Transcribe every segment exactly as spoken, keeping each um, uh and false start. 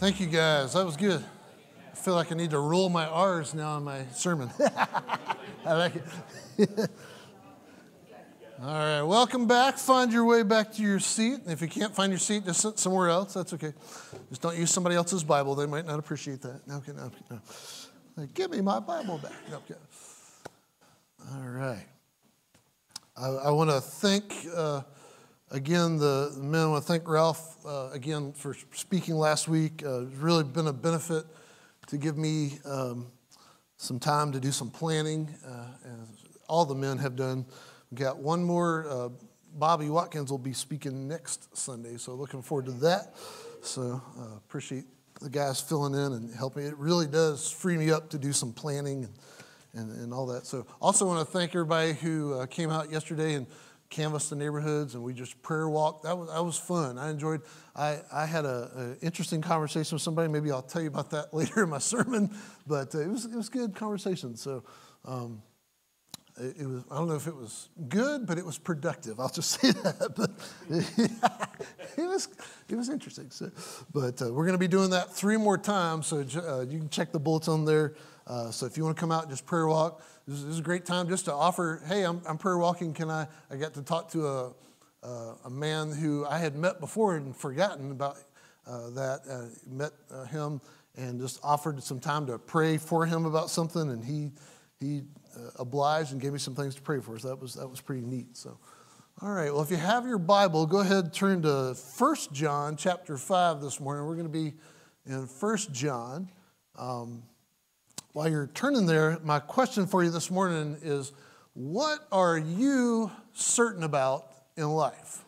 Thank you, guys. That was good. I feel like I need to roll my R's now in my sermon. I like it. All right, welcome back. Find your way back to your seat. If you can't find your seat, just sit somewhere else. That's okay. Just don't use somebody else's Bible. They might not appreciate that. No, okay, no, no. Like, give me my Bible back. No, okay. All right. I, I want to thank, uh, again, the men. I want to thank Ralph, uh, again, for speaking last week. Uh, it's really been a benefit to give me um, some time to do some planning, uh, as all the men have done. We've got one more. Uh, Bobby Watkins will be speaking next Sunday, so looking forward to that. So uh, appreciate the guys filling in and helping. It really does free me up to do some planning and and, and all that. So also want to thank everybody who uh, came out yesterday and canvassed the neighborhoods, and we just prayer walked. That was that was fun. I enjoyed. I I had a, a interesting conversation with somebody. Maybe I'll tell you about that later in my sermon. But uh, it was it was good conversation. So. Um, It, it was, I don't know if it was good, but it was productive. I'll just say that. But it was, it was interesting. So, but uh, we're going to be doing that three more times. So uh, you can check the bulletin there. Uh, so if you want to come out and just prayer walk, this is, this is a great time just to offer. Hey, I'm, I'm prayer walking. Can I? I got to talk to a a, a man who I had met before and forgotten about uh, that. Uh, met uh, him and just offered some time to pray for him about something, and he he. Uh, obliged and gave me some things to pray for. So that was that was pretty neat. So, all right. Well, if you have your Bible, go ahead and turn to First John chapter five this morning. We're going to be in First John. Um, while you're turning there, my question for you this morning is, what are you certain about in life?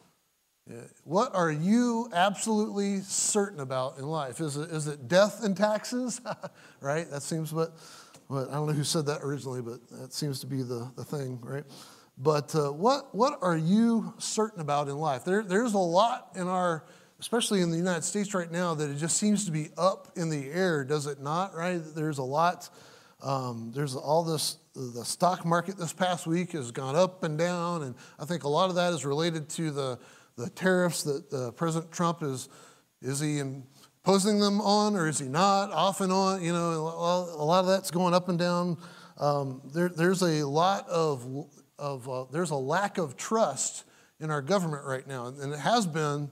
What are you absolutely certain about in life? Is it is it death and taxes? Right? That seems what. But I don't know who said that originally, but that seems to be the, the thing, right? But uh, what what are you certain about in life? There There's a lot in our, especially in the United States right now, that it just seems to be up in the air, does it not, right? There's a lot. Um, there's all this, the stock market this past week has gone up and down, and I think a lot of that is related to the, the tariffs that uh, President Trump is, is he in, Posing them on, or is he not? Off and on, you know, a lot of that's going up and down. Um, there, there's a lot of, of uh, there's a lack of trust in our government right now, and it has been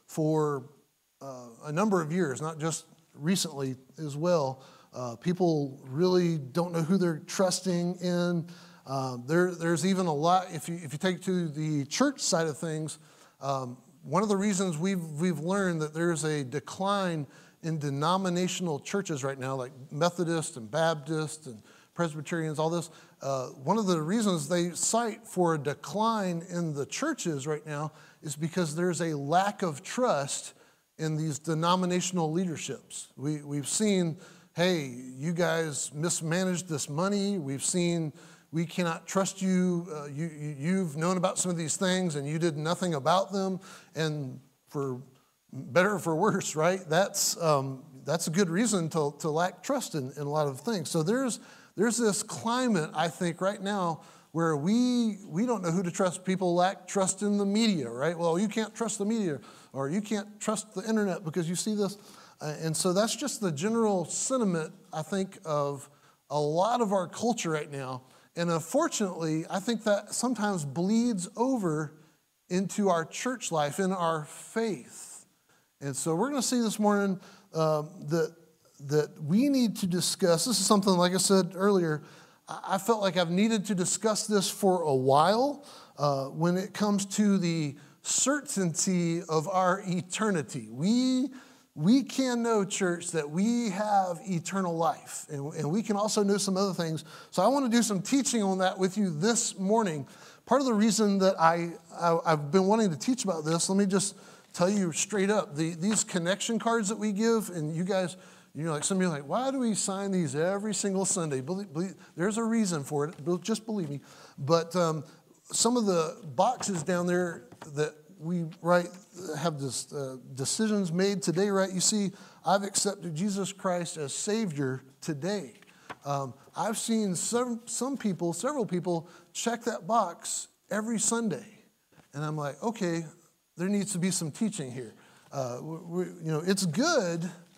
for uh, a number of years, not just recently as well. Uh, people really don't know who they're trusting in. Uh, there, there's even a lot, if you if you take to the church side of things. Um, One of the reasons we've we've learned that there's a decline in denominational churches right now, like Methodist and Baptist and Presbyterians, all this. Uh, one of the reasons they cite for a decline in the churches right now is because there's a lack of trust in these denominational leaderships. We we've seen, hey, you guys mismanaged this money. We've seen. We cannot trust you. Uh, you, you. You've known about some of these things, and you did nothing about them. And for better or for worse, right? That's um, that's a good reason to to lack trust in, in a lot of things. So there's there's this climate, I think, right now where we we don't know who to trust. People lack trust in the media, right? Well, you can't trust the media, or you can't trust the internet because you see this, uh, and so that's just the general sentiment, I think, of a lot of our culture right now. And unfortunately, I think that sometimes bleeds over into our church life, in our faith. And so we're going to see this morning um, that, that we need to discuss. This is something, like I said earlier, I felt like I've needed to discuss this for a while uh, when it comes to the certainty of our eternity. We We can know, church, that we have eternal life, and, and we can also know some other things. So I want to do some teaching on that with you this morning. Part of the reason that I, I, I've been wanting to teach about this, let me just tell you straight up, the, these connection cards that we give, and you guys, you know, like some of you are like, why do we sign these every single Sunday? Believe, believe, there's a reason for it, just believe me. But um, some of the boxes down there that we write, have this uh, decisions made today, right? You see, I've accepted Jesus Christ as Savior today. Um, I've seen some, some people, several people, check that box every Sunday. And I'm like, okay, there needs to be some teaching here. Uh, we, you know, it's good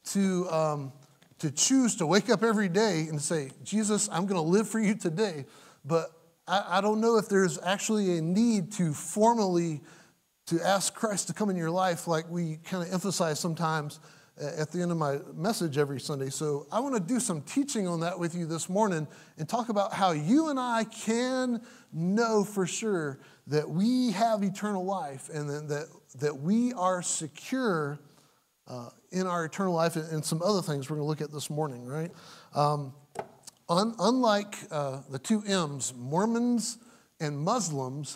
to, um, to choose to wake up every day and say, Jesus, I'm going to live for you today. But I, I don't know if there's actually a need to formally to ask Christ to come in your life like we kind of emphasize sometimes at the end of my message every Sunday. So I want to do some teaching on that with you this morning and talk about how you and I can know for sure that we have eternal life and that, that we are secure uh, in our eternal life and, and some other things we're going to look at this morning, right? Um, un, unlike uh, the two M's, Mormons and Muslims,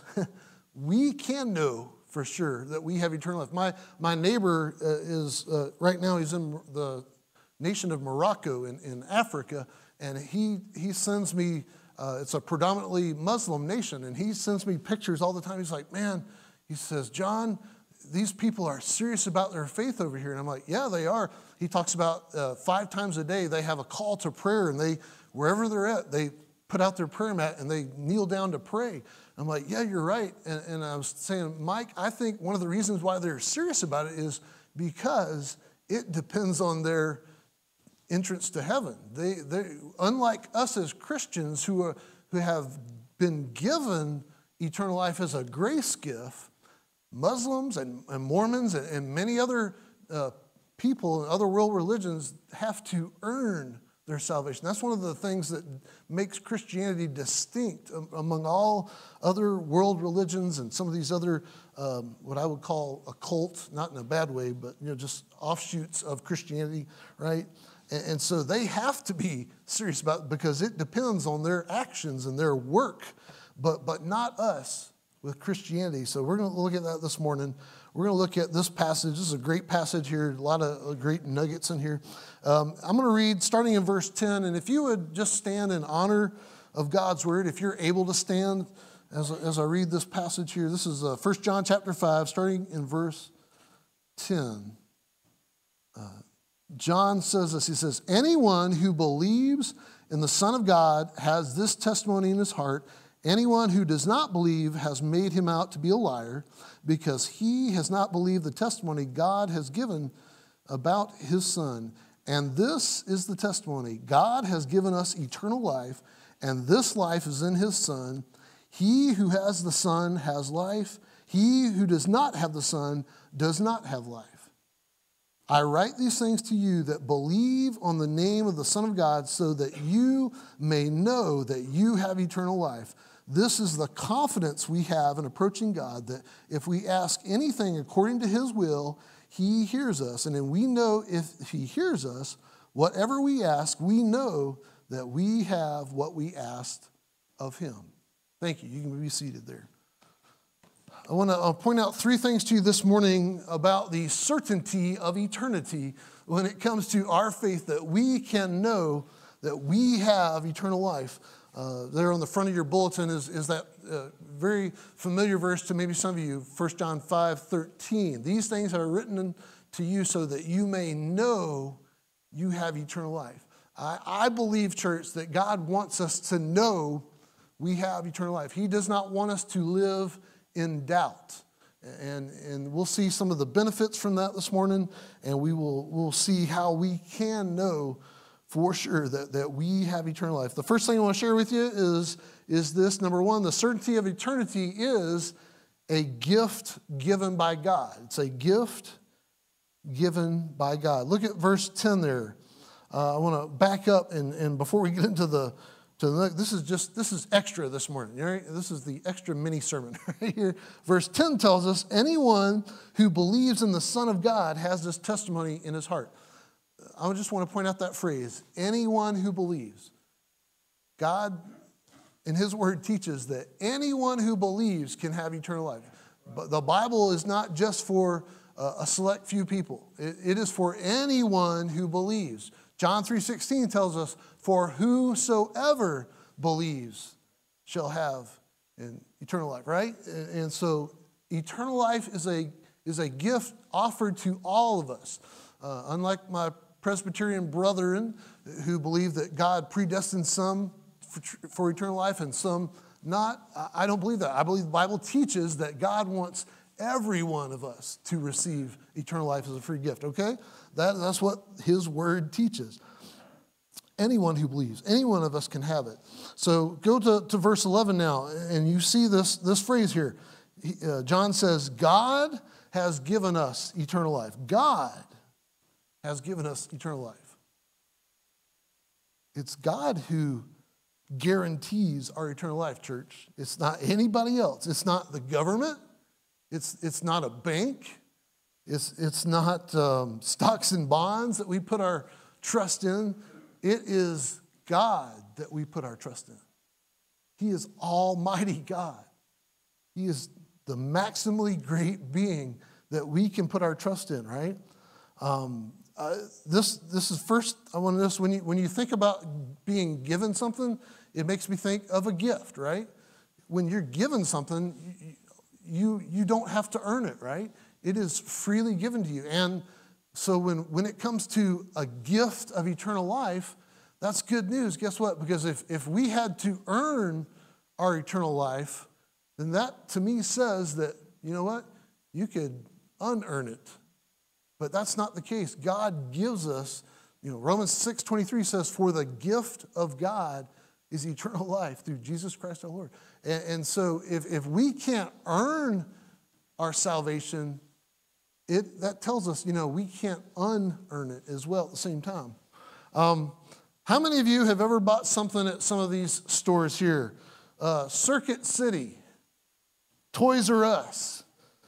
we can know for sure that we have eternal life. My my neighbor uh, is, uh, right now he's in the nation of Morocco in, in Africa, and he, he sends me, uh, it's a predominantly Muslim nation, and he sends me pictures all the time. He's like, man, he says, John, these people are serious about their faith over here. And I'm like, yeah, they are. He talks about uh, five times a day they have a call to prayer, and they, wherever they're at, they put out their prayer mat and they kneel down to pray. I'm like, yeah, you're right. And, and I was saying, Mike, I think one of the reasons why they're serious about it is because it depends on their entrance to heaven. They, they, unlike us as Christians who are, who have been given eternal life as a grace gift, Muslims and, and Mormons and, and many other uh, people in other world religions have to earn their salvation. That's one of the things that makes Christianity distinct among all other world religions and some of these other, um, what I would call a cult, not in a bad way, but you know, just offshoots of Christianity, right? And, and so they have to be serious about it because it depends on their actions and their work, but but not us with Christianity. So we're going to look at that this morning. We're going to look at this passage. This is a great passage here, a lot of great nuggets in here. Um, I'm going to read starting in verse ten, and if you would just stand in honor of God's word, if you're able to stand as, as I read this passage here. This is uh, First John chapter five, starting in verse ten. Uh, John says this, he says, anyone who believes in the Son of God has this testimony in his heart. Anyone who does not believe has made him out to be a liar, because he has not believed the testimony God has given about his Son. And this is the testimony. God has given us eternal life, and this life is in his Son. He who has the Son has life. He who does not have the Son does not have life. I write these things to you that believe on the name of the Son of God, so that you may know that you have eternal life. This is the confidence we have in approaching God, that if we ask anything according to his will, he hears us. And then we know if he hears us, whatever we ask, we know that we have what we asked of him. Thank you. You can be seated there. I want to point out three things to you this morning about the certainty of eternity when it comes to our faith, that we can know that we have eternal life. Uh, there on the front of your bulletin is, is that uh, very familiar verse to maybe some of you, First John five thirteen. These things are written to you so that you may know you have eternal life. I, I believe, church, that God wants us to know we have eternal life. He does not want us to live in doubt. And, and we'll see some of the benefits from that this morning, and we will we'll see how we can know for sure that, that we have eternal life. The first thing I want to share with you is, is this. Number one, the certainty of eternity is a gift given by God. It's a gift given by God. Look at verse ten there. Uh, I want to back up, and, and before we get into the, to the, this is just, this is extra this morning. Right? This is the extra mini sermon right here. Verse ten tells us, anyone who believes in the Son of God has this testimony in his heart. I just want to point out that phrase, anyone who believes. God, in his word, teaches that anyone who believes can have eternal life. But the Bible is not just for a select few people. It, it is for anyone who believes. John three sixteen tells us, for whosoever believes shall have an eternal life, right? And, and so eternal life is a, is a gift offered to all of us. Uh, unlike my Presbyterian brethren who believe that God predestined some for, for eternal life and some not, I don't believe that. I believe the Bible teaches that God wants every one of us to receive eternal life as a free gift, okay? That, that's what his word teaches. Anyone who believes, any one of us can have it. So go to, to verse eleven now, and you see this, this phrase here. He, uh, John says, God has given us eternal life. God has given us eternal life. It's God who guarantees our eternal life, church. It's not anybody else. It's not the government. It's, it's not a bank. It's, it's not um, stocks and bonds that we put our trust in. It is God that we put our trust in. He is Almighty God. He is the maximally great being that we can put our trust in, right? Um, uh, this this is first, I want this, when you, when you think about being given something, it makes me think of a gift, right? When you're given something, you, you don't have to earn it, right? It is freely given to you. And so when, when it comes to a gift of eternal life, that's good news. Guess what? Because if, if we had to earn our eternal life, then that to me says that, you know what? You could unearn it. But that's not the case. God gives us, you know, Romans six twenty-three says, for the gift of God is eternal life through Jesus Christ our Lord. And, and so if, if we can't earn our salvation, it that tells us, you know, we can't unearn it as well at the same time. Um, how many of you have ever bought something at some of these stores here? Uh, Circuit City, Toys R Us,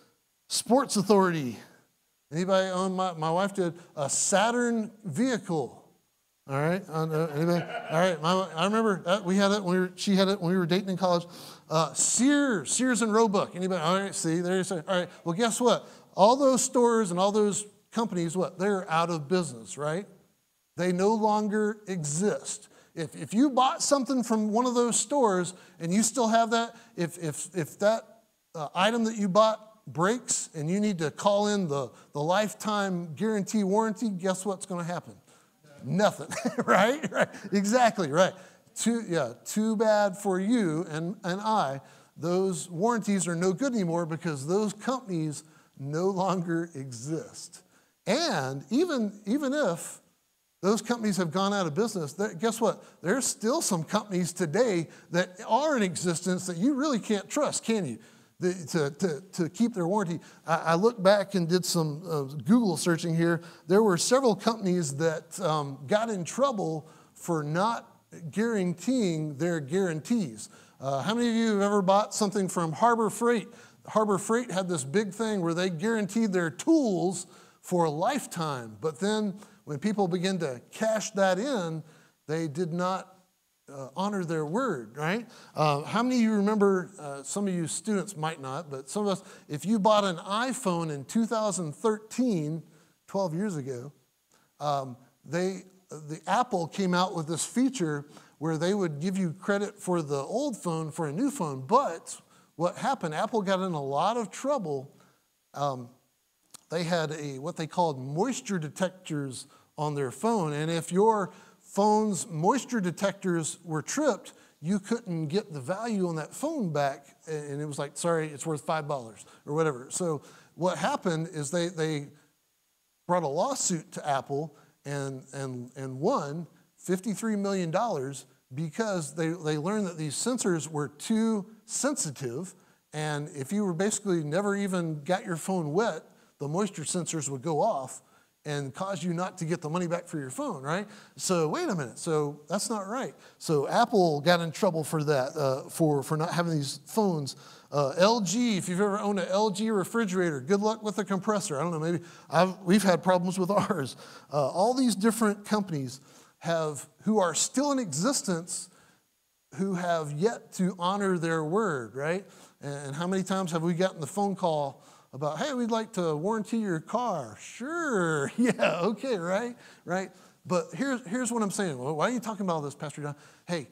Sports Authority. Anybody own, my, my wife did a Saturn vehicle. All right, uh, anybody? All right, my, I remember that we had it when we were, she had it when we were dating in college. Uh, Sears, Sears and Roebuck. Anybody? All right, see, there you say. All right, well, guess what? All those stores and all those companies, what? They're out of business, right? They no longer exist. If if you bought something from one of those stores and you still have that, if if if that uh, item that you bought breaks and you need to call in the, the lifetime guarantee warranty, guess what's going to happen? Nothing, right? Right? Exactly, right. Too, yeah, too bad for you and, and I. Those warranties are no good anymore because those companies no longer exist. And even, even if those companies have gone out of business, guess what? There's still some companies today that are in existence that you really can't trust, can you? The, to, to, to keep their warranty. I, I looked back and did some uh, Google searching here. There were several companies that um, got in trouble for not guaranteeing their guarantees. Uh, how many of you have ever bought something from Harbor Freight? Harbor Freight had this big thing where they guaranteed their tools for a lifetime. But then when people began to cash that in, they did not Uh, honor their word, right? Uh, how many of you remember, uh, some of you students might not, but some of us, if you bought an iPhone in two thousand thirteen, twelve years ago, um, they, the Apple came out with this feature where they would give you credit for the old phone for a new phone. But what happened, Apple got in a lot of trouble. Um, they had a what they called moisture detectors on their phone, and if your phone's moisture detectors were tripped, you couldn't get the value on that phone back, and it was like, sorry, it's worth five dollars or whatever. So what happened is they they brought a lawsuit to Apple and and and won fifty-three million dollars because they, they learned that these sensors were too sensitive, and if you were basically never even got your phone wet, the moisture sensors would go off and cause you not to get the money back for your phone, right? So wait a minute, so that's not right. So Apple got in trouble for that, uh, for, for not having these phones. Uh, L G, if you've ever owned an L G refrigerator, good luck with the compressor. I don't know, maybe I've, we've had problems with ours. Uh, all these different companies have, who are still in existence, who have yet to honor their word, right? And how many times have we gotten the phone call about, hey, we'd like to warranty your car. Sure, yeah, okay, right, right. But here's, here's what I'm saying. Well, why are you talking about all this, Pastor John? Hey,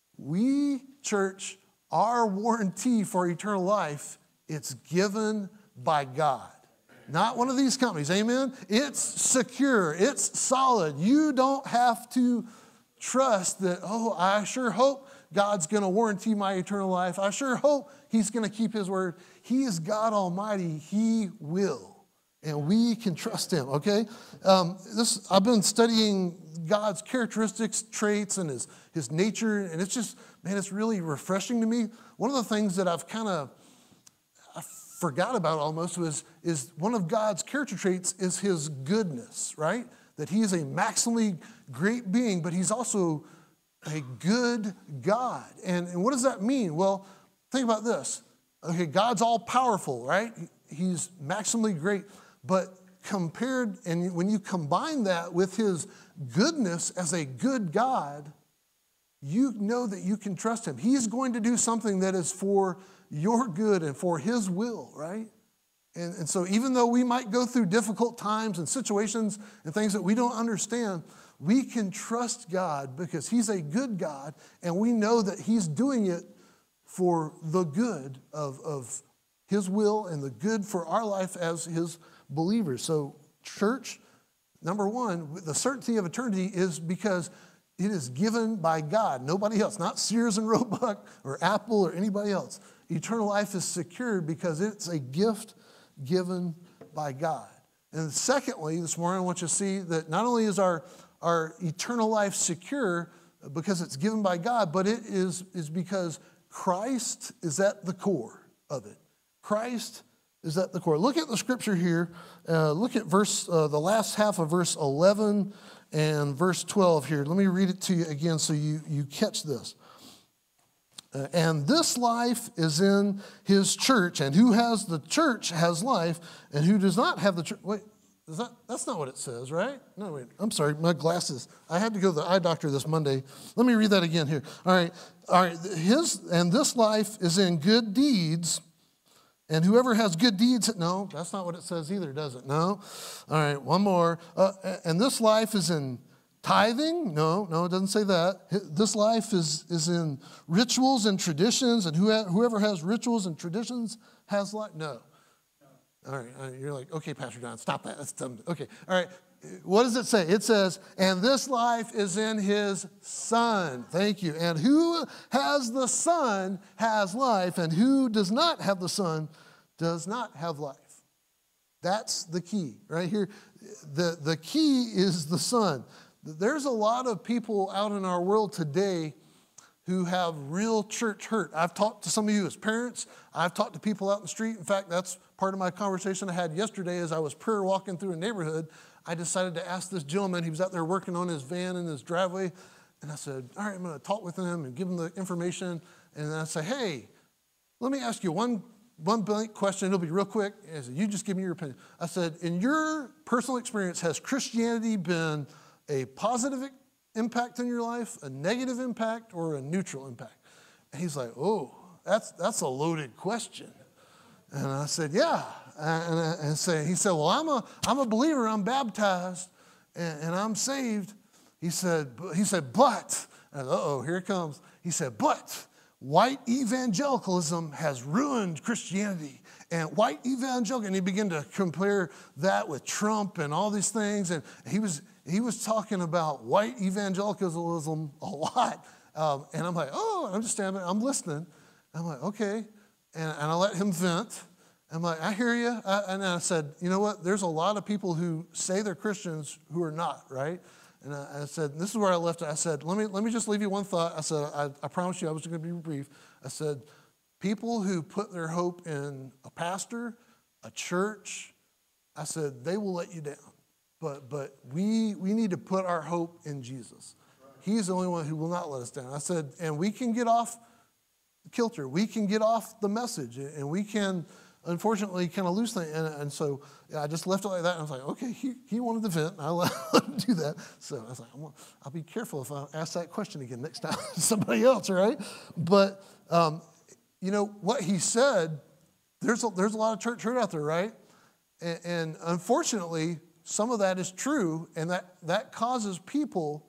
we, church, our warranty for eternal life, it's given by God. Not one of these companies, amen? It's secure, it's solid. You don't have to trust that, oh, I sure hope God's going to warranty my eternal life. I sure hope he's going to keep his word. He is God Almighty. He will. And we can trust him, okay? Um, this I've been studying God's characteristics, traits, and his, his nature, and it's just, man, it's really refreshing to me. One of the things that I've kind of I forgot about almost was is one of God's character traits is his goodness, right? That he is a maximally great being, but he's also a good God. And, and what does that mean? Well, think about this. Okay, God's all powerful, right? He's maximally great. But compared, and when you combine that with his goodness as a good God, you know that you can trust him. He's going to do something that is for your good and for his will, right? And, and so even though we might go through difficult times and situations and things that we don't understand, we can trust God because he's a good God, and we know that he's doing it for the good of, of his will and the good for our life as his believers. So church, number one, the certainty of eternity is because it is given by God, nobody else, not Sears and Roebuck or Apple or anybody else. Eternal life is secured because it's a gift given by God. And secondly, this morning I want you to see that not only is our, our eternal life secure because it's given by God, but it is, is because Christ is at the core of it. Christ is at the core. Look at the scripture here. Uh, look at verse, uh, the last half of verse eleven and verse twelve here. Let me read it to you again so you, you catch this. Uh, and this life is in his church, and who has the church has life, and who does not have the church. Wait, is that, that's not what it says, right? No, wait, I'm sorry, my glasses. I had to go to the eye doctor this Monday. Let me read that again here. All right, all right. His, and this life is in good deeds, and whoever has good deeds, no, that's not what it says either, does it? No. All right, one more. Uh, and this life is in tithing? No, no, it doesn't say that. This life is, is in rituals and traditions, and whoever has rituals and traditions has life? No. All right, you're like, okay, Pastor John, stop that. That's dumb. Okay, all right. What does it say? It says, and this life is in his Son. Thank you. And who has the Son has life, and who does not have the Son does not have life. That's the key right here. The, the key is the Son. There's a lot of people out in our world today who have real church hurt. I've talked to some of you as parents. I've talked to people out in the street. In fact, that's part of my conversation I had yesterday as I was prayer walking through a neighborhood. I decided to ask this gentleman, he was out there working on his van in his driveway, and I said, all right, I'm going to talk with him and give him the information, and then I say, hey, let me ask you one, one blank question. It'll be real quick. I said, you just give me your opinion. I said, in your personal experience, has Christianity been a positive impact in your life, a negative impact, or a neutral impact? And he's like, oh, that's, that's a loaded question. And I said, yeah. And, I, and say, he said, well, I'm a, I'm a believer. I'm baptized, and, and I'm saved. He said, he said, but, uh-oh, here it comes. He said, but white evangelicalism has ruined Christianity. And white evangelical, and he began to compare that with Trump and all these things. And he was he was talking about white evangelicalism a lot. Um, and I'm like, oh, I'm just standing there, I'm listening. I'm like, okay. And, and I let him vent. I'm like, I hear you. I, and I said, you know what? There's a lot of people who say they're Christians who are not, right? And I, I said, this is where I left it. I said, let me let me just leave you one thought. I said, I, I promise you I was going to be brief. I said, people who put their hope in a pastor, a church, I said, they will let you down. But but we we need to put our hope in Jesus. He's the only one who will not let us down. I said, and we can get off kilter. We can get off the message, and we can, unfortunately, kind of lose things. And, and so yeah, I just left it like that. And I was like, okay, he, he wanted to vent, and I let him do that. So I was like, I'm gonna, I'll be careful if I ask that question again next time to somebody else, right? But, um, you know, what he said, there's a, there's a lot of church hurt out there, right? And, and unfortunately, some of that is true, and that, that causes people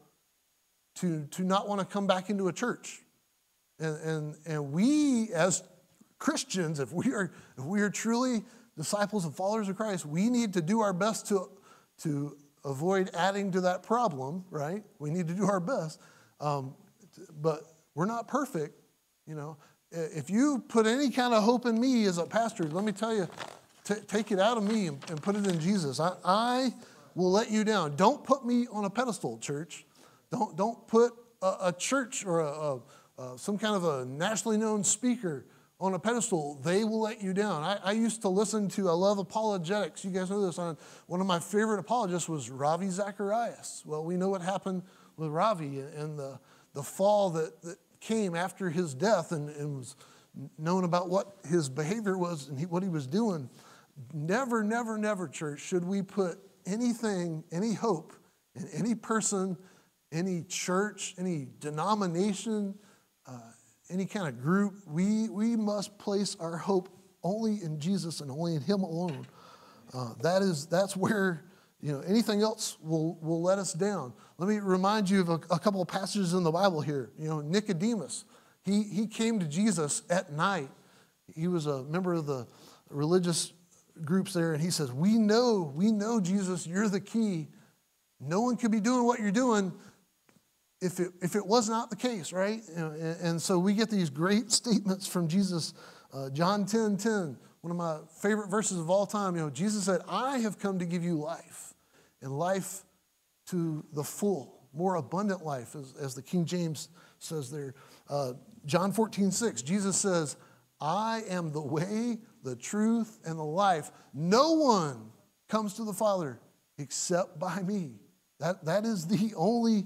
to, to not want to come back into a church. And, and, and we, as Christians, if we are if we are truly disciples and followers of Christ, we need to do our best to, to avoid adding to that problem, right? We need to do our best. Um, but We're not perfect, you know. If you put any kind of hope in me as a pastor, let me tell you, t- take it out of me and, and put it in Jesus. I, I will let you down. Don't put me on a pedestal, church. Don't, don't put a, a church or a, a, a, some kind of a nationally known speaker on a pedestal. They will let you down. I, I used to listen to, I love apologetics. You guys know this. On, one of my favorite apologists was Ravi Zacharias. Well, we know what happened with Ravi and the, the fall that, that came after his death, and, and was known about what his behavior was and he, what he was doing. Never, never, never, church, should we put anything, any hope in any person, any church, any denomination, uh, any kind of group. We, we must place our hope only in Jesus and only in him alone. Uh, that is, that's where, you know, anything else will, will let us down. Let me remind you of a, a couple of passages in the Bible here. You know, Nicodemus, he, he came to Jesus at night. He was a member of the religious groups there, and he says, we know, we know, Jesus, you're the key. No one could be doing what you're doing if it, if it was not the case, right? You know, and, and so we get these great statements from Jesus. Uh, John ten ten, one of my favorite verses of all time. You know, Jesus said, I have come to give you life, and life to the full, more abundant life, as, as the King James says there. Uh, John fourteen six, Jesus says, I am the way, the truth, and the life. No one comes to the Father except by me. That, that is the only,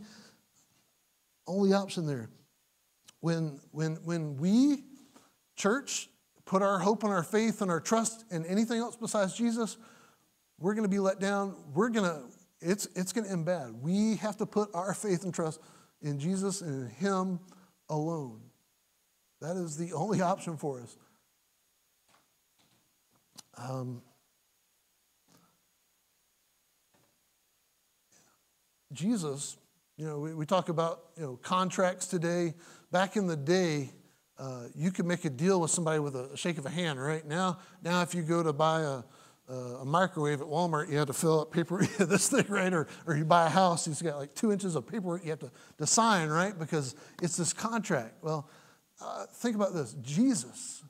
only option there. When, when, when we, church, put our hope and our faith and our trust in anything else besides Jesus, we're going to be let down. We're going to, it's, it's going to end bad. We have to put our faith and trust in Jesus and in him alone. That is the only option for us. Um, Jesus, you know, we, we talk about, you know, contracts today. Back in the day, uh, you could make a deal with somebody with a, a shake of a hand, right? Now, now if you go to buy a, a, a microwave at Walmart, you have to fill out paper, this thing, right? Or, or you buy a house, it's got like two inches of paperwork you have to, to sign, right? Because it's this contract. Well, uh, think about this. Jesus,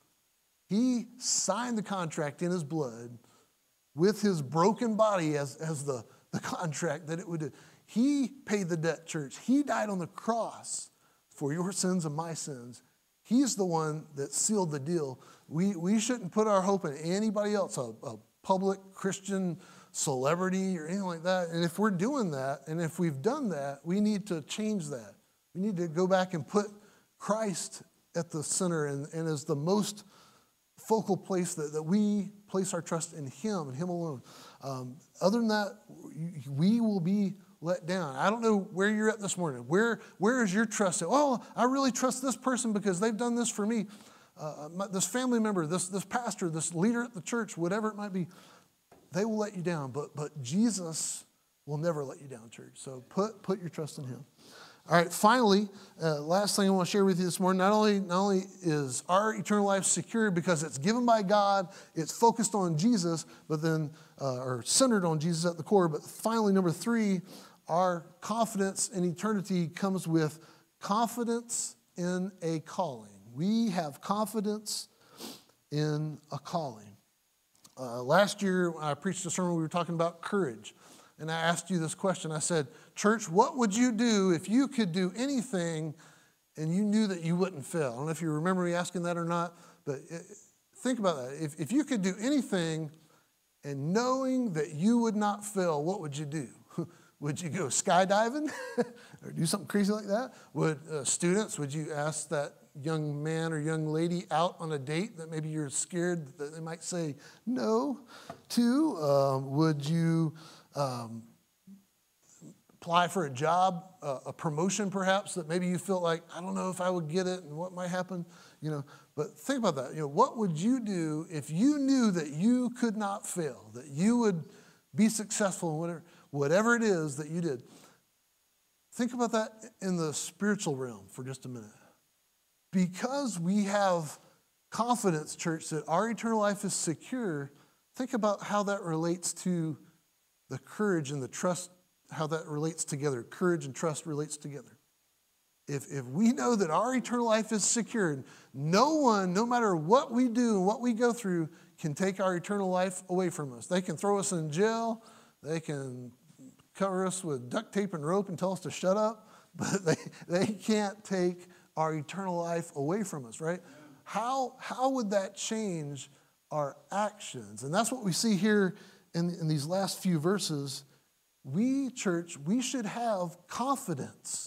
he signed the contract in his blood with his broken body as, as the, the contract that it would do. He paid the debt, church. He died on the cross for your sins and my sins. He's the one that sealed the deal. We, we shouldn't put our hope in anybody else, a, a public Christian celebrity or anything like that. And if we're doing that, and if we've done that, we need to change that. We need to go back and put Christ at the center and, and as the most focal place that, that we place our trust in him and him alone. Um, other than that, we will be let down. I don't know where you're at this morning. Where, where is your trust at? Oh, I really trust this person because they've done this for me. Uh, my, this family member, this, this pastor, this leader at the church, whatever it might be, they will let you down. But, but Jesus will never let you down, church. So put, put your trust in him. All right, finally, uh, last thing I want to share with you this morning, not only, not only is our eternal life secure because it's given by God, it's focused on Jesus, but then, uh, or centered on Jesus at the core, but finally, number three, our confidence in eternity comes with confidence in a calling. We have confidence in a calling. Uh, last year, when I preached a sermon, we were talking about courage. And I asked you this question. I said, church, what would you do if you could do anything and you knew that you wouldn't fail? I don't know if you remember me asking that or not, but think about that. If, if you could do anything and knowing that you would not fail, what would you do? Would you go skydiving or do something crazy like that? Would uh, students, would you ask that young man or young lady out on a date that maybe you're scared that they might say no to? Um, would you um, apply for a job, uh, a promotion perhaps that maybe you feel like, I don't know if I would get it and what might happen, you know? But think about that. You know, what would you do if you knew that you could not fail, that you would be successful in whatever, whatever it is that you did? Think about that in the spiritual realm for just a minute. Because we have confidence, church, that our eternal life is secure, think about how that relates to the courage and the trust, how that relates together. Courage and trust relates together. if, if we know that our eternal life is secured, no one, no matter what we do and what we go through, can take our eternal life away from us. They can throw us in jail. They can cover us with duct tape and rope and tell us to shut up, but they, they can't take our eternal life away from us, right? How, how would that change our actions? And that's what we see here in, in these last few verses. We, church, we should have confidence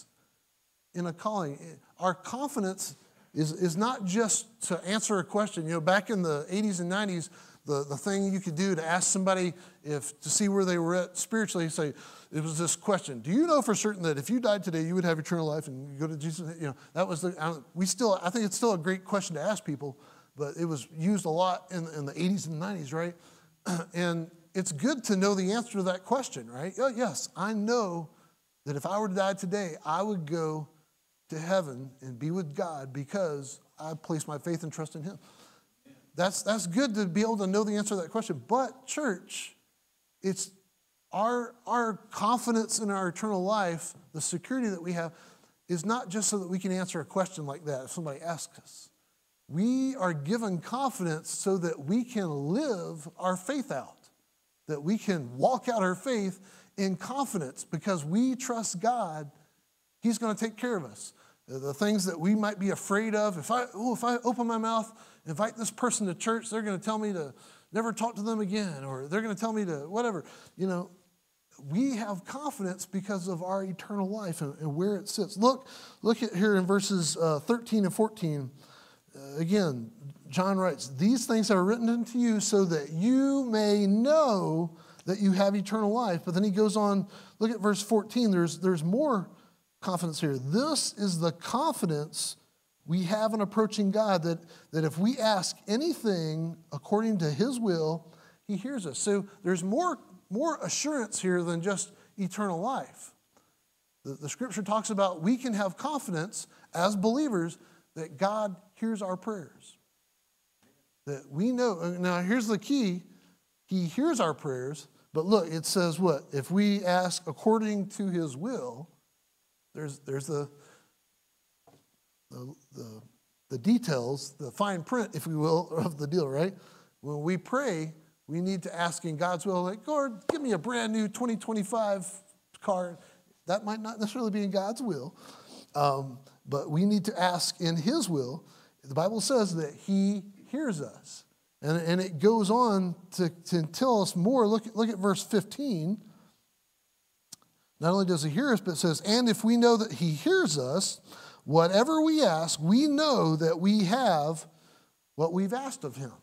in a calling. Our confidence is, is not just to answer a question. You know, back in the eighties and nineties, the, the thing you could do to ask somebody if to see where they were at spiritually, say, it was this question: do you know for certain that if you died today, you would have eternal life and you go to Jesus? You know, that was the, I don't, we still, I think it's still a great question to ask people, but it was used a lot in, in the eighties and nineties, right? And it's good to know the answer to that question, right? Oh, yes, I know that if I were to die today, I would go to heaven and be with God because I place my faith and trust in him. That's, that's good to be able to know the answer to that question. But church, it's our, our confidence in our eternal life, the security that we have, is not just so that we can answer a question like that if somebody asks us. We are given confidence so that we can live our faith out, that we can walk out our faith in confidence because we trust God. He's going to take care of us. The things that we might be afraid of, if I, oh, if I open my mouth, invite this person to church, they're going to tell me to never talk to them again, or they're going to tell me to whatever. You know, we have confidence because of our eternal life and, and where it sits. Look, look at here in verses uh, thirteen and fourteen. Uh, again, John writes, "These things are written unto you so that you may know that you have eternal life." But then he goes on, look at verse fourteen. There's, there's more confidence here. "This is the confidence we have in approaching God, that, that if we ask anything according to his will, he hears us." So there's more, more assurance here than just eternal life. The, the scripture talks about we can have confidence as believers that God hears our prayers. That we know. Now here's the key. He hears our prayers, but look, it says what? If we ask according to his will, There's there's the, the the the details, the fine print, if we will, of the deal, right? When we pray, we need to ask in God's will, like, Lord, give me a brand new twenty twenty-five car. That might not necessarily be in God's will, um, but we need to ask in his will. The Bible says that he hears us. And, and it goes on to, to tell us more. Look, look at verse fifteen. Not only does he hear us, but it says, "And if we know that he hears us, whatever we ask, we know that we have what we've asked of him."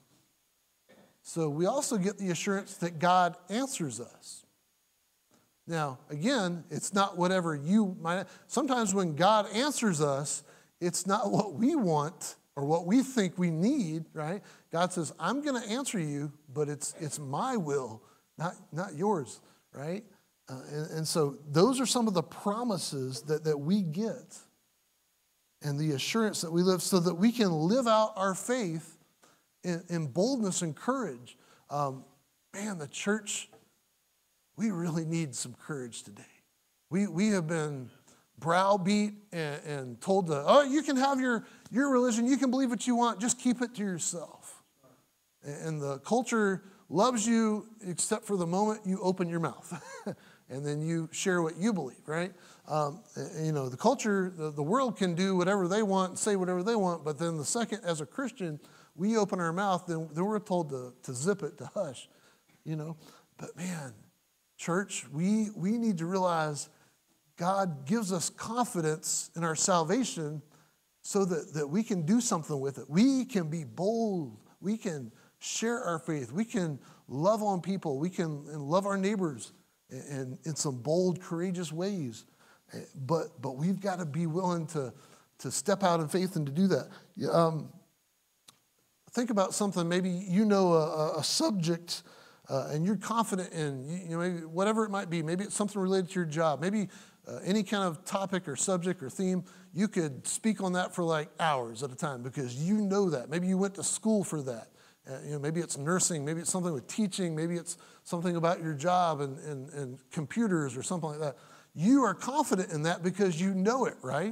So we also get the assurance that God answers us. Now, again, it's not whatever you might. Sometimes when God answers us, it's not what we want or what we think we need, right? God says, "I'm going to answer you, but it's it's my will, not, not yours," right? Uh, and, and so those are some of the promises that, that we get and the assurance that we live so that we can live out our faith in, in boldness and courage. Um, man, the church, we really need some courage today. We we have been browbeat and, and told to, oh, you can have your, your religion, you can believe what you want, just keep it to yourself. And the culture loves you except for the moment you open your mouth. And then you share what you believe, right? Um, you know, the culture, the, the world can do whatever they want and say whatever they want, but then the second, as a Christian, we open our mouth, then, then we're told to, to zip it, to hush, you know. But man, church, we, we need to realize God gives us confidence in our salvation so that, that we can do something with it. We can be bold. We can share our faith. We can love on people. We can and love our neighbors in, in some bold, courageous ways. But but we've got to be willing to, to step out in faith and to do that. Um, think about something. Maybe you know a, a subject uh, and you're confident in, you, you know, maybe whatever it might be. Maybe it's something related to your job. Maybe uh, any kind of topic or subject or theme. You could speak on that for like hours at a time because you know that. Maybe you went to school for that. Uh, you know, maybe it's nursing, maybe it's something with teaching, maybe it's something about your job and, and, and computers or something like that. You are confident in that because you know it, right?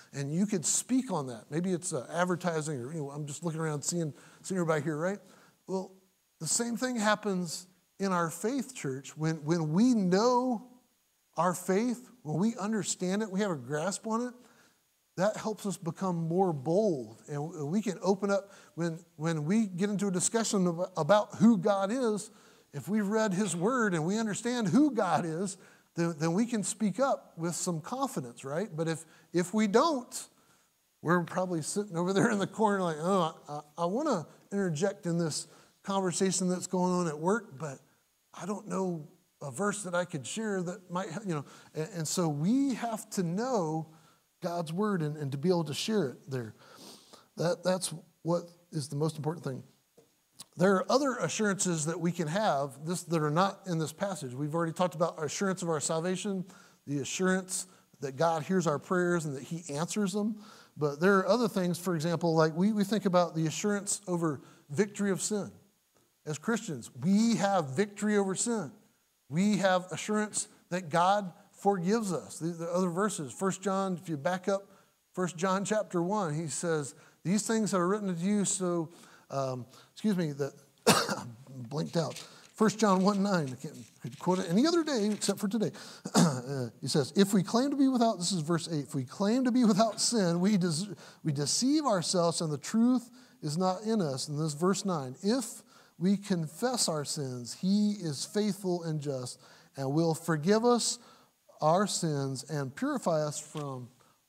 and you could speak on that. Maybe it's uh, advertising, or you know, I'm just looking around seeing, seeing everybody here, right? Well, the same thing happens in our faith, church. When, when we know our faith, when we understand it, we have a grasp on it, that helps us become more bold. And we can open up, when, when we get into a discussion about, about who God is, if we've read his word and we understand who God is, then, then we can speak up with some confidence, right? But if, if we don't, we're probably sitting over there in the corner like, oh, I, I want to interject in this conversation that's going on at work, but I don't know a verse that I could share that might, you know. And, and so we have to know God's word and, and to be able to share it there. That, that's what is the most important thing. There are other assurances that we can have this, that are not in this passage. We've already talked about assurance of our salvation, the assurance that God hears our prayers and that he answers them. But there are other things, for example, like we, we think about the assurance over victory of sin. As Christians, we have victory over sin. We have assurance that God forgives us. The, the other verses, First John, if you back up First John chapter one, he says, these things are written to you so, um, excuse me, that blinked out. First John one nine, I can't could quote it any other day except for today. uh, he says, if we claim to be without, this is verse eight, if we claim to be without sin, we, des- we deceive ourselves and the truth is not in us. And this verse nine, if we confess our sins, he is faithful and just and will forgive us our sins and purify us from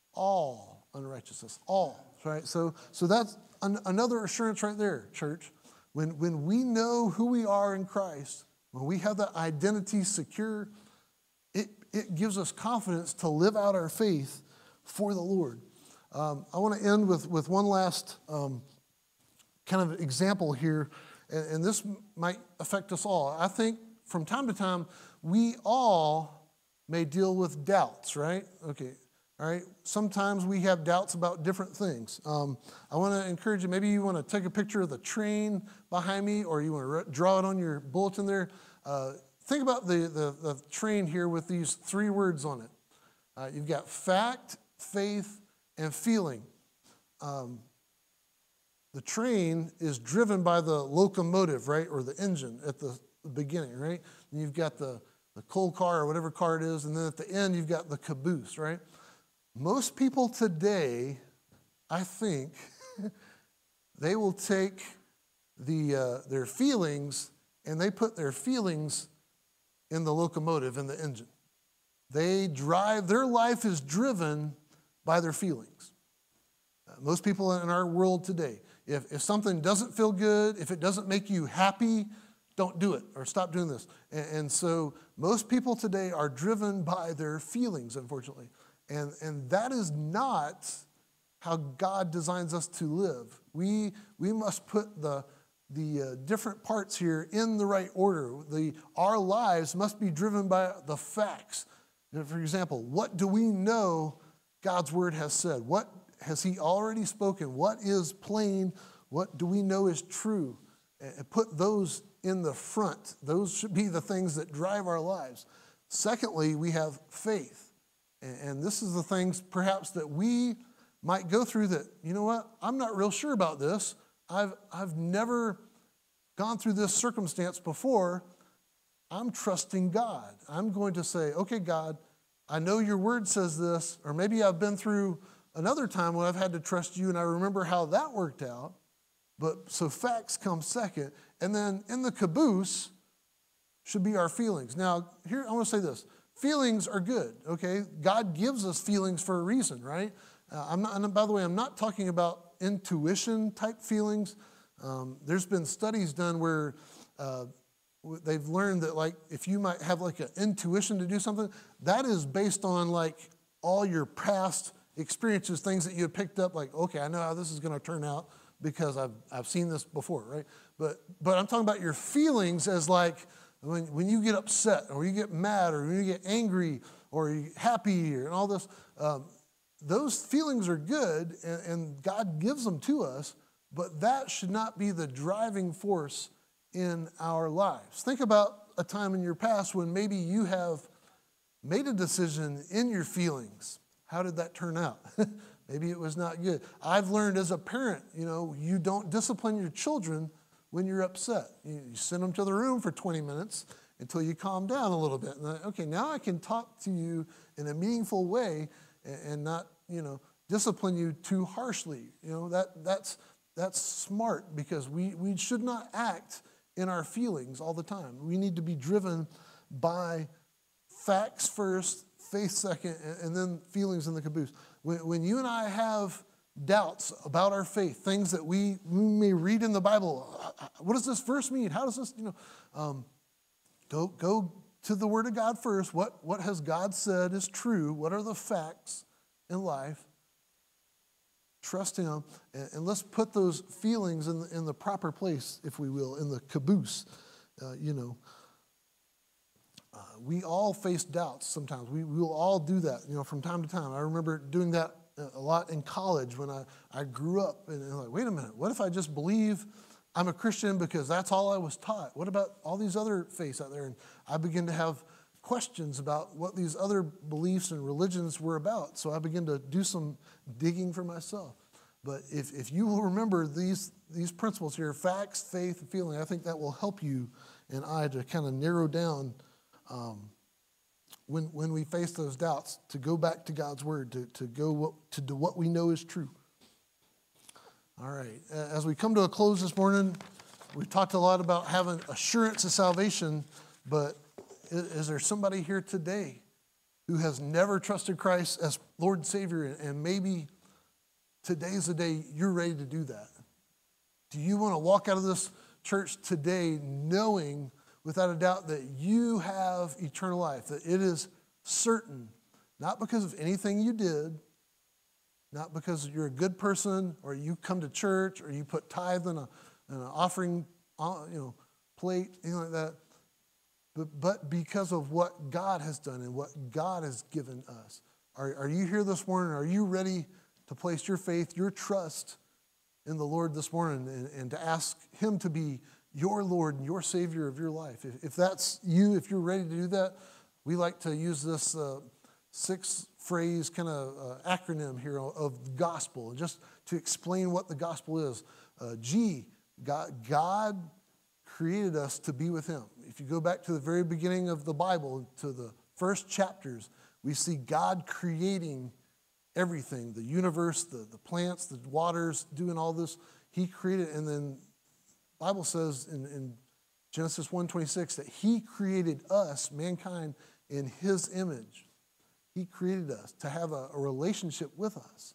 all unrighteousness. All, right? So, so that's an, another assurance right there, church. When, when we know who we are in Christ, when we have that identity secure, it, it gives us confidence to live out our faith for the Lord. Um, I want to end with, with one last um, kind of example here, and, and this might affect us all. I think from time to time, we all may deal with doubts, right? Okay, all right. Sometimes we have doubts about different things. Um, I want to encourage you, maybe you want to take a picture of the train behind me, or you want to re- draw it on your bulletin there. Uh, think about the, the, the train here with these three words on it. Uh, you've got fact, faith, and feeling. Um, the train is driven by the locomotive, right, or the engine at the beginning, right? And you've got the the coal car or whatever car it is, and then at the end you've got the caboose, right? Most people today, I think, they will take the uh, their feelings and they put their feelings in the locomotive, in the engine. They drive, their life is driven by their feelings. Uh, most people in our world today, if, if something doesn't feel good, if it doesn't make you happy, don't do it or stop doing this. And, and so most people today are driven by their feelings, unfortunately. And, and that is not how God designs us to live. We, we must put the, the uh, different parts here in the right order. The, our lives must be driven by the facts. You know, for example, what do we know God's word has said? What has he already spoken? What is plain? What do we know is true? And put those in the front. Those should be the things that drive our lives. Secondly, we have faith. And this is the things perhaps that we might go through that, you know what, I'm not real sure about this. I've, I've never gone through this circumstance before. I'm trusting God. I'm going to say, okay, God, I know your word says this, or maybe I've been through another time when I've had to trust you and I remember how that worked out. But so facts come second. And then in the caboose should be our feelings. Now, here, I want to say this. Feelings are good, okay? God gives us feelings for a reason, right? Uh, I'm not, and by the way, I'm not talking about intuition type feelings. Um, there's been studies done where uh, they've learned that, like, if you might have like an intuition to do something, that is based on like all your past experiences, things that you have picked up, like, okay, I know how this is going to turn out because I've I've seen this before, right? But but I'm talking about your feelings as like when when you get upset or you get mad or when you get angry or you're happy or, and all this. Um, those feelings are good, and, and God gives them to us, but that should not be the driving force in our lives. Think about a time in your past when maybe you have made a decision in your feelings. How did that turn out? Maybe it was not good. I've learned as a parent, you know, you don't discipline your children when you're upset. You, you send them to the room for twenty minutes until you calm down a little bit. And then, okay, now I can talk to you in a meaningful way and, and not, you know, discipline you too harshly. You know, that that's that's smart, because we, we should not act in our feelings all the time. We need to be driven by facts first, faith second, and, and then feelings in the caboose. When, when you and I have doubts about our faith, things that we, we may read in the Bible, what does this verse mean? How does this, you know, um, go go to the Word of God first. What, what has God said is true? What are the facts in life? Trust Him, and, and let's put those feelings in the, in the proper place, if we will, in the caboose. Uh, you know, uh, we all face doubts sometimes. We we will all do that, you know, from time to time. I remember doing that a lot in college when I, I grew up, and, and like, wait a minute, what if I just believe I'm a Christian because that's all I was taught? What about all these other faiths out there? And I began to have questions about what these other beliefs and religions were about. So I began to do some digging for myself. But if, if you will remember these, these principles here, facts, faith, and feeling, I think that will help you and I to kind of narrow down um, when, when we face those doubts, to go back to God's word, to, to go what, to do what we know is true. All right, as we come to a close this morning, we've talked a lot about having assurance of salvation, but is there somebody here today who has never trusted Christ as Lord and Savior, and maybe today's the day you're ready to do that? Do you want to walk out of this church today knowing without a doubt that you have eternal life, that it is certain, not because of anything you did, not because you're a good person, or you come to church, or you put tithe in, a, in an offering, you know, plate, anything like that, but, but because of what God has done and what God has given us. Are, are you here this morning? Are you ready to place your faith, your trust in the Lord this morning, and, and to ask Him to be your Lord and your Savior of your life? If, if that's you, if you're ready to do that, we like to use this uh, six-phrase kind of uh, acronym here of gospel, just to explain what the gospel is. Uh, G, God, God created us to be with Him. If you go back to the very beginning of the Bible, to the first chapters, we see God creating everything, the universe, the, the plants, the waters, doing all this. He created, and then the Bible says in, in Genesis one twenty-six that He created us, mankind, in His image. He created us to have a, a relationship with us.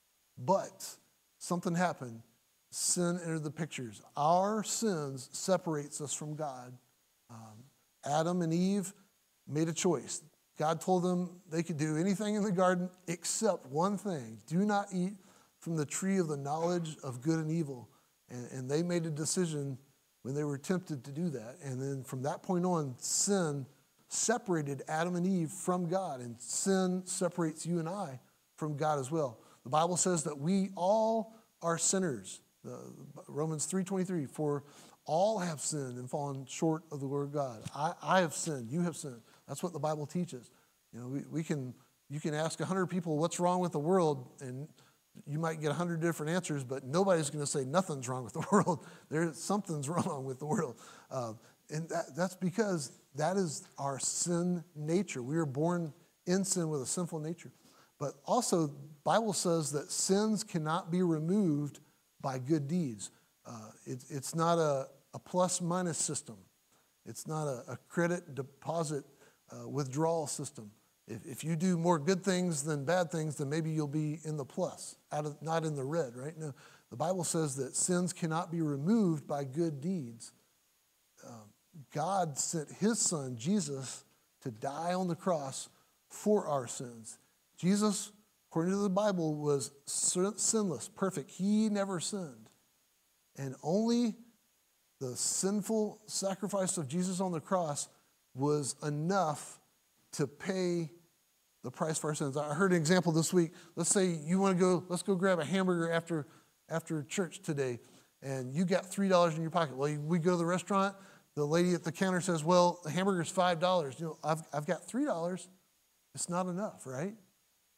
But something happened. Sin entered the pictures. Our sins separates us from God. Um, Adam and Eve made a choice. God told them they could do anything in the garden except one thing. Do not eat from the tree of the knowledge of good and evil. And, and they made a decision when they were tempted to do that. And then from that point on, sin separated Adam and Eve from God. And sin separates you and I from God as well. The Bible says that we all are sinners. The, Romans three twenty-three, for all have sinned and fallen short of the glory of God. I, I have sinned. You have sinned. That's what the Bible teaches. You know, we, we can you can ask a hundred people what's wrong with the world, and you might get a hundred different answers, but nobody's going to say nothing's wrong with the world. There's something's wrong with the world, uh, and that, that's because that is our sin nature. We are born in sin with a sinful nature. But also, the Bible says that sins cannot be removed by good deeds. Uh, it, it's not a, a plus-minus system. It's not a, a credit deposit uh, withdrawal system. If, if you do more good things than bad things, then maybe you'll be in the plus, out of, not in the red, right? No, the Bible says that sins cannot be removed by good deeds. Uh, God sent His Son, Jesus, to die on the cross for our sins. Jesus, according to the Bible, was sinless, perfect. He never sinned. And only the sinful sacrifice of Jesus on the cross was enough to pay the price for our sins. I heard an example this week. Let's say you want to go, let's go grab a hamburger after, after church today, and you got three dollars in your pocket. Well, we go to the restaurant, the lady at the counter says, well, the hamburger's five dollars. You know, I've, I've got three dollars. It's not enough, right?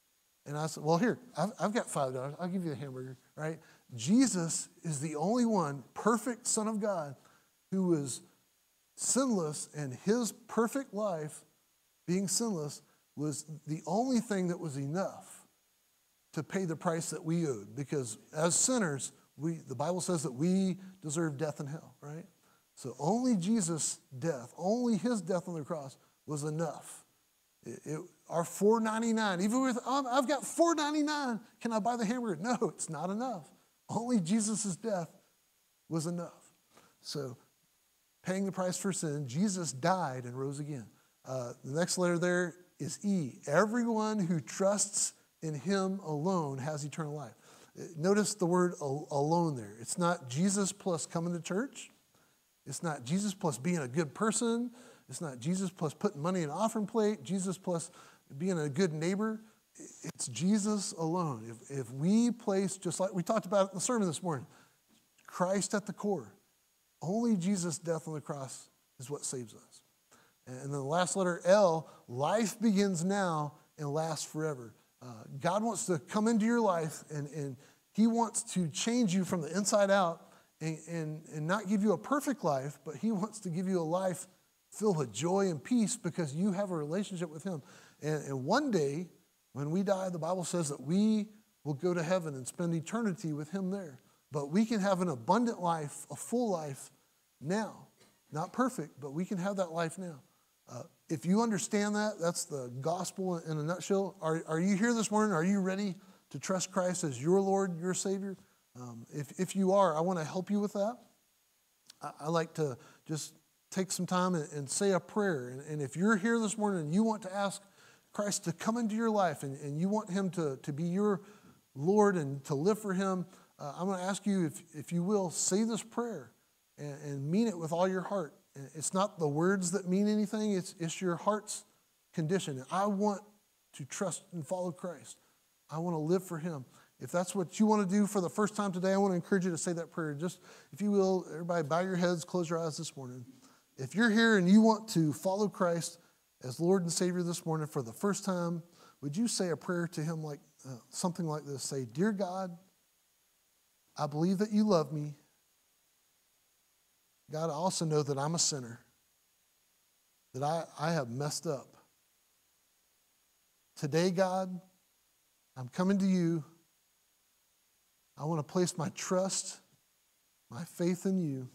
And I said, well, here, I've, I've got five dollars. I'll give you a hamburger, right? Jesus is the only one, perfect Son of God, who was sinless, and his perfect life, being sinless, was the only thing that was enough to pay the price that we owed. Because as sinners, we the Bible says that we deserve death and hell, right? So only Jesus' death, only his death on the cross was enough. It, it, our four ninety-nine, even with, um, I've got four ninety-nine, can I buy the hamburger? No, it's not enough. Only Jesus' death was enough. So paying the price for sin, Jesus died and rose again. Uh, the next letter there is E. Everyone who trusts in him alone has eternal life. Notice the word alone there. It's not Jesus plus coming to church. It's not Jesus plus being a good person. It's not Jesus plus putting money in an offering plate. Jesus plus being a good neighbor. It's Jesus alone. If, if we place, just like we talked about in the sermon this morning, Christ at the core, only Jesus' death on the cross is what saves us. And then the last letter, L, life begins now and lasts forever. Uh, God wants to come into your life, and, and he wants to change you from the inside out and, and, and not give you a perfect life, but he wants to give you a life filled with joy and peace because you have a relationship with him. And, and one day, when we die, the Bible says that we will go to heaven and spend eternity with him there. But we can have an abundant life, a full life now. Not perfect, but we can have that life now. Uh, if you understand that, that's the gospel in a nutshell. Are, are you here this morning? Are you ready to trust Christ as your Lord, your Savior? Um, if, if you are, I want to help you with that. I, I like to just take some time and, and say a prayer. And, and if you're here this morning and you want to ask Christ to come into your life and, and you want him to, to be your Lord and to live for him, uh, I'm going to ask you, if, if you will, say this prayer and, and mean it with all your heart. It's not the words that mean anything. It's, it's your heart's condition. I want to trust and follow Christ. I want to live for him. If that's what you want to do for the first time today, I want to encourage you to say that prayer. Just, if you will, everybody bow your heads, close your eyes this morning. If you're here and you want to follow Christ as Lord and Savior this morning for the first time, would you say a prayer to him like uh, something like this? Say, "Dear God, I believe that you love me. God, I also know that I'm a sinner, that I, I have messed up. Today, God, I'm coming to you. I want to place my trust, my faith in you.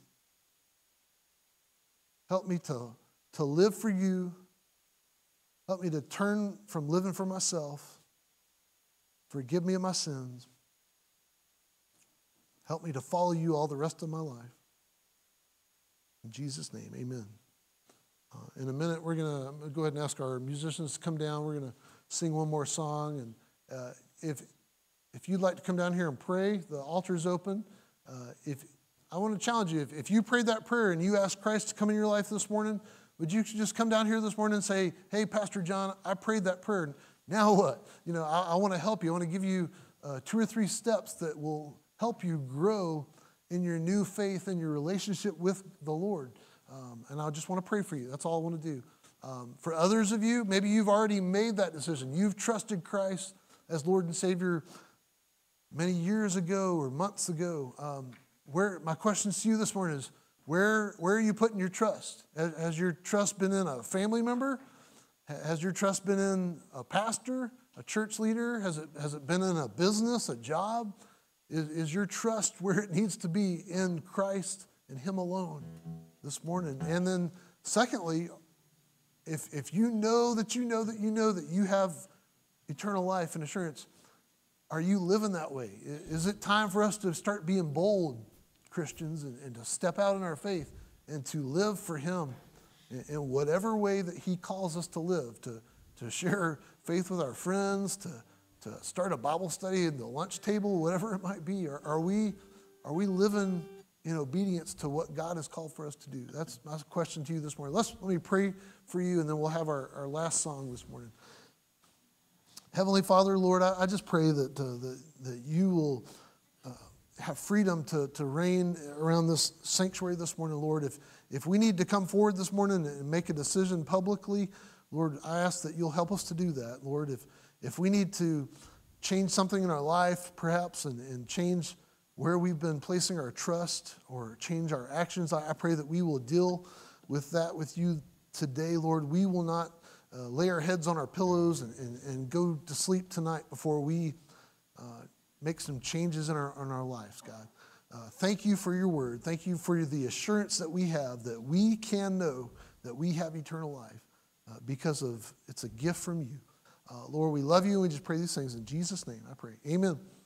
Help me to, to live for you. Help me to turn from living for myself. Forgive me of my sins. Help me to follow you all the rest of my life. In Jesus' name, amen." Uh, in a minute, we're going to go ahead and ask our musicians to come down. We're going to sing one more song. And uh, if if you'd like to come down here and pray, the altar is open. Uh, if I want to challenge you, if, if you prayed that prayer and you asked Christ to come in your life this morning, would you just come down here this morning and say, "Hey, Pastor John, I prayed that prayer. Now what? You know, I, I want to help you. I want to give you uh, two or three steps that will help you grow in your new faith and your relationship with the Lord." Um, and I just want to pray for you. That's all I want to do. Um, for others of you, maybe you've already made that decision. You've trusted Christ as Lord and Savior many years ago or months ago. Um, where my question to you this morning is, where, where are you putting your trust? Has, has your trust been in a family member? Has your trust been in a pastor, a church leader? Has it, has it been in a business, a job? Is, is your trust where it needs to be in Christ and him alone this morning? And then secondly, if, if you know that you know that you know that you have eternal life and assurance, are you living that way? Is it time for us to start being bold Christians and, and to step out in our faith and to live for him in, in whatever way that he calls us to live, to, to share faith with our friends, to to start a Bible study at the lunch table, whatever it might be? Are, are we are we living in obedience to what God has called for us to do? That's my question to you this morning. Let's, let me pray for you, and then we'll have our, our last song this morning. Heavenly Father, Lord, I, I just pray that, uh, that, that you will uh, have freedom to, to reign around this sanctuary this morning, Lord. If, if we need to come forward this morning and make a decision publicly, Lord, I ask that you'll help us to do that, Lord. If If we need to change something in our life, perhaps, and, and change where we've been placing our trust or change our actions. I, I pray that we will deal with that with you today, Lord. We will not uh, lay our heads on our pillows and, and, and go to sleep tonight before we uh, make some changes in our, in our lives, God. Uh, thank you for your word. Thank you for the assurance that we have that we can know that we have eternal life uh, because of it's a gift from you. Uh, Lord, we love you and we just pray these things in Jesus' name. I pray. Amen.